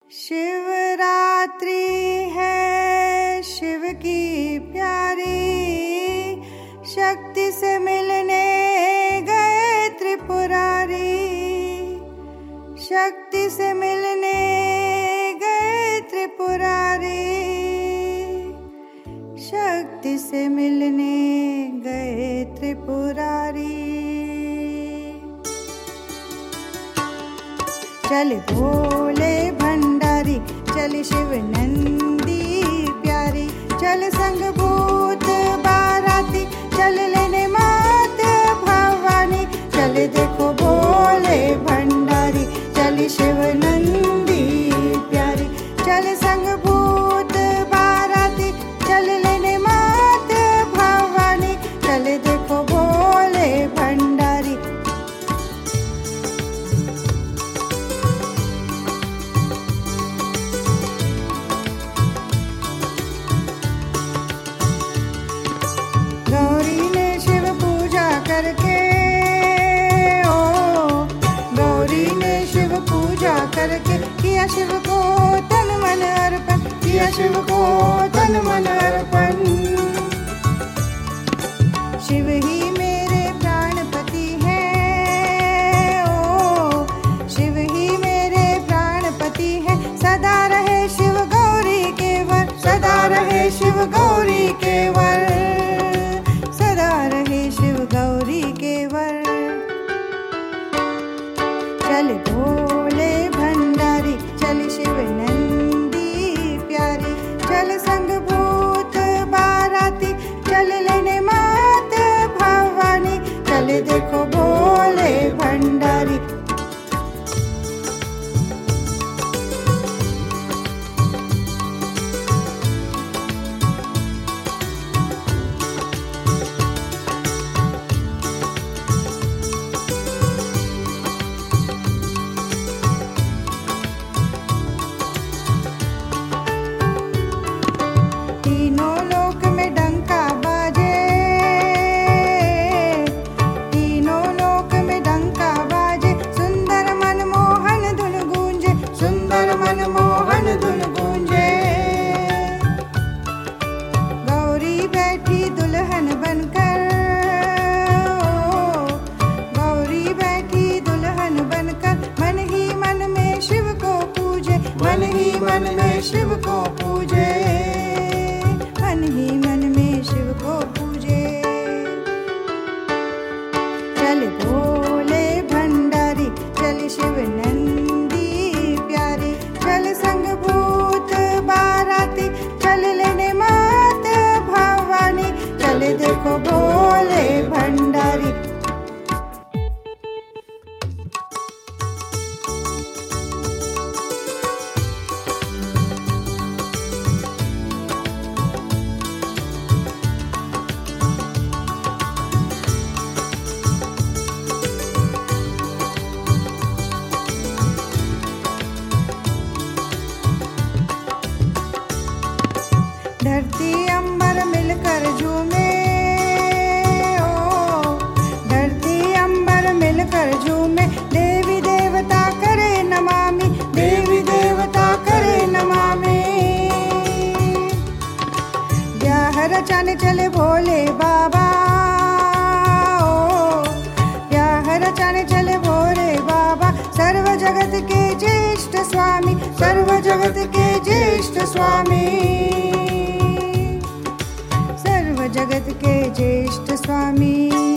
शिवरात्रि है शिव की प्यारी, शक्ति से मिलने गए त्रिपुरारी, शक्ति से मिलने गए त्रिपुरारी, शक्ति से मिलने गए त्रिपुरारी। चल भोले भंडारी, चल शिव नंदी प्यारी, चल संग भूत बाराती, चल लेने मात भवानी। चल देखो भोले भंडारी, चल शिव नंदी प्यारी, चल संग भूत बाराती, चल लेने मात भवानी। चल देखो भोले भंडारी। गौरी ने शिव पूजा करके, ओ गौरी ने शिव पूजा करके किया शिव को तन मन अर्पण, किया शिव को तन मन अर्पण। शिव ही मेरे प्राणपति हैं, ओ शिव ही मेरे प्राणपति हैं। सदा रहे शिव गौरी केवल, सदा रहे शिव गौरी केवल, सदा रहे शिव गौरी केवल। चल भोले भंडारी, चल शिव नंदी प्यारी, चल संग भूत बाराती, चल लेने मात भवानी। चल देखो भोले भंडारी। तीनों लोक में डंका बाजे, तीनों लोक में डंका बाजे, सुंदर मनमोहन धुन गूंजे, सुंदर मनमोहन धुन गूंजे। गौरी बैठी दुल्हन बनकर, ओ गौरी बैठी दुल्हन बनकर, मन ही मन में शिव को पूजे, मन ही मन में शिव को पूजे, मन ही मन में शिव को पूजे। चल भोले भंडारी, चल शिव नंदी प्यारी, चल संग भूत बाराती, चल लेने मात भवानी। चल देखो भोले भंडारी। धरती अंबर मिलकर झूमे, ओ धरती अंबर मिलकर झूमे, देवी देवता करे नमामि, देवी देवता करे नमामि। ब्याह रचाने चले भोले बाबा, ओ ब्याह रचाने चले भोले बाबा, सर्व जगत के ज्येष्ठ स्वामी, सर्व जगत के ज्येष्ठ स्वामी, जगत के ज्येष्ठ स्वामी।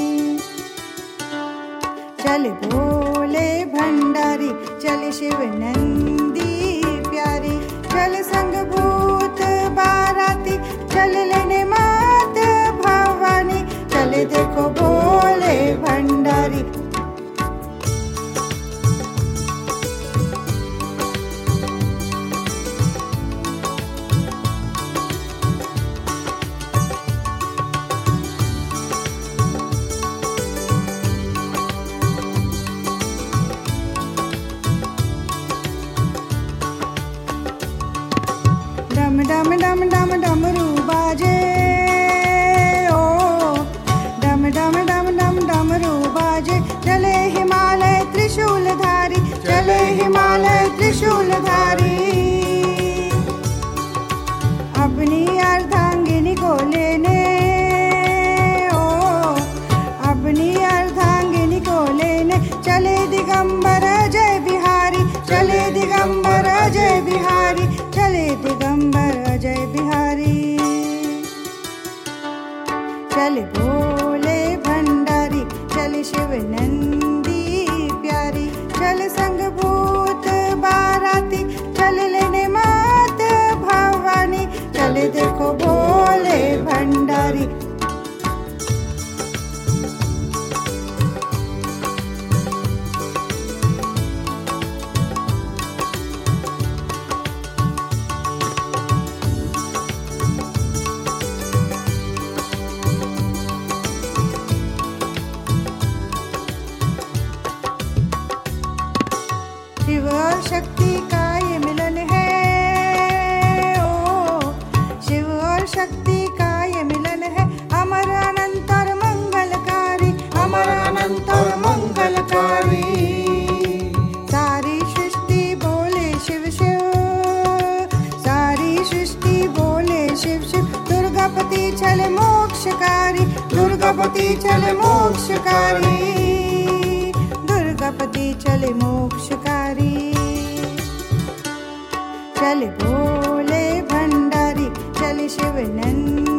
चल भोले भंडारी, चल शिव नंदी प्यारी, चल संग भूत बाराती, चल लेने मात भवानी। चल देखो भोले भंडारी। डम डम डम डम डमरू बाजे, ओ डम डम डम डम डमरू बाजे, चले हिमालय त्रिशूलधारी, चले हिमालय त्रिशूलधारी। अपनी अर्धांगिनी को लेने, ओ अपनी अर्धांगिनी को लेने चले दिगंबर अजय बिहारी, चले दिगंबर अजय बिहारी, चले दिगंबर अजय बिहारी। चल भोले भंडारी, चल शिव नंदी प्यारी, चल संग भूत बाराती, चल लेने मात भवानी, चल देखो भोले भंडारी। शिव और शक्ति का ये मिलन है, ओ शिव और शक्ति का ये मिलन है, अमर अनंत और मंगलकारी, अमर अनंत और मंगलकारी। सारी सृष्टि बोले शिव शिव, सारी सृष्टि बोले शिव शिव, दुर्गापति चले मोक्षकारी, दुर्गापति चले मोक्षकारी, दुर्गापति चले मोक्षकारी। चल भोले भंडारी, चल शिव नंदी